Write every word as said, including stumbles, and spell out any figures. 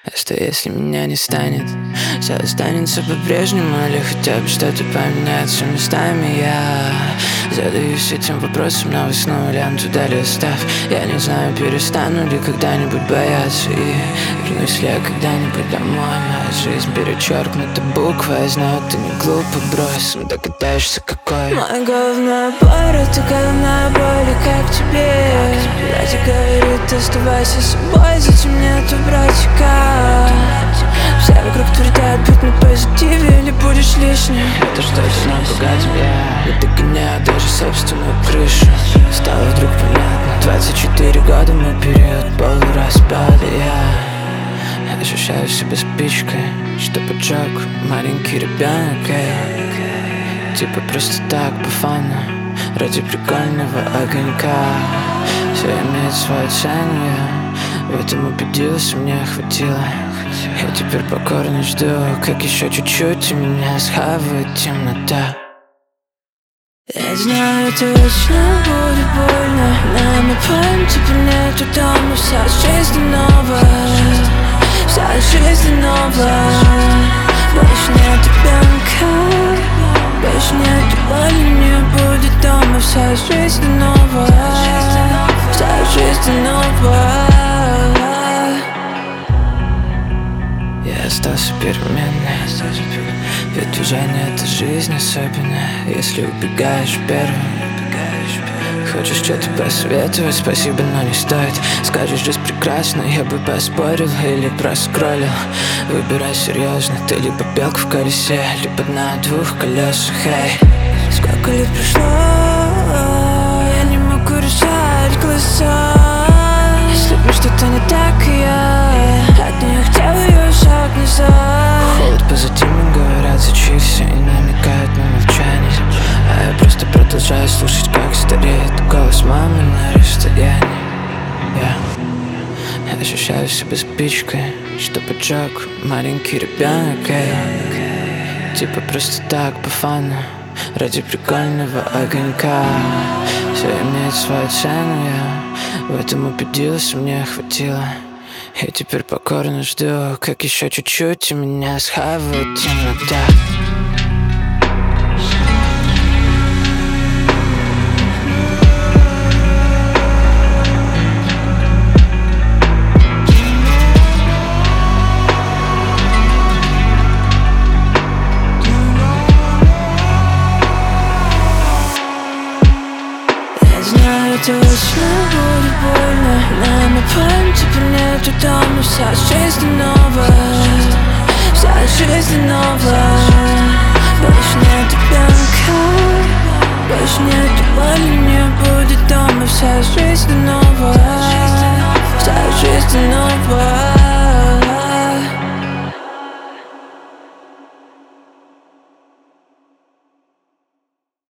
А что если меня не станет? Все останется по-прежнему, или хотя бы что-то поменяется местами. Я задаюсь этим вопросом, но снова ленту дали оставь. Я не знаю, перестану ли когда-нибудь бояться, и вернусь ли я когда-нибудь домой. Моя жизнь перечеркнута буквой. Я знаю, ты не глупо брось, догадаешься какой. Моя головная боль, это головная боль, и как тебе? Братик говорит, оставайся собой, зачем нету братика? Все вокруг твердят, будь на позитиве или будешь лишним. Это что-то напугать я не догоняю даже собственную крышу. Стало вдруг понятно, двадцать четыре года мой период полураспада. Я ощущаю себя спичкой, что поджег маленький ребенок. Я типа просто так, по фану, ради прикольного огонька. Все имеет свою цену, я в этом убедился, мне хватило. Я теперь покорно жду, как еще чуть-чуть, и меня схавает темнота. Я знаю, точно будет больно, но мы поем, теперь нету дома. Вся жизнь новая, вся жизнь новая. Больше нет ребенка, больше нет боли, не будет дома. Вся жизнь новая, вся жизнь новая. Я остался переменной, ведь движение — это жизнь особенная. Если убегаешь первым, хочешь что-то посоветовать, спасибо, но не стоит. Скажешь, жизнь прекрасна, я бы поспорил или проскроллил. Выбирай серьезно, ты либо белка в колесе, либо на двух колесах. Эй, сколько лет прошло, я не могу решать глаза. Если бы что-то не так, я от нее хотел ее шаг назад. Холод позади, мне говорят, зачись, и намекают на молчание. А я просто продолжаю слушать, как стареет голос мамы на расстоянии. Я ощущаю себя спичкой, что поджег маленький ребенок. Я типа просто так, по фану, ради прикольного огонька. Все имеет свою цену, я в этом убедился, мне хватило. Я теперь покорно жду, как еще чуть-чуть, и меня схавает темнота. Знаю, точно будет больно, но мы поем, теперь нету дома. Вся жизнь новая, вся жизнь новая. Больше нет ребенка, больше нет боли, не будет дома. Вся жизнь новая.